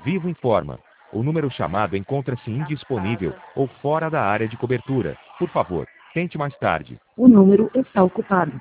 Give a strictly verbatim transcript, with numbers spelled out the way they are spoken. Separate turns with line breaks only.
Vivo informa. O número chamado encontra-se indisponível ou fora da área de cobertura. Por favor, tente mais tarde.
O número está ocupado.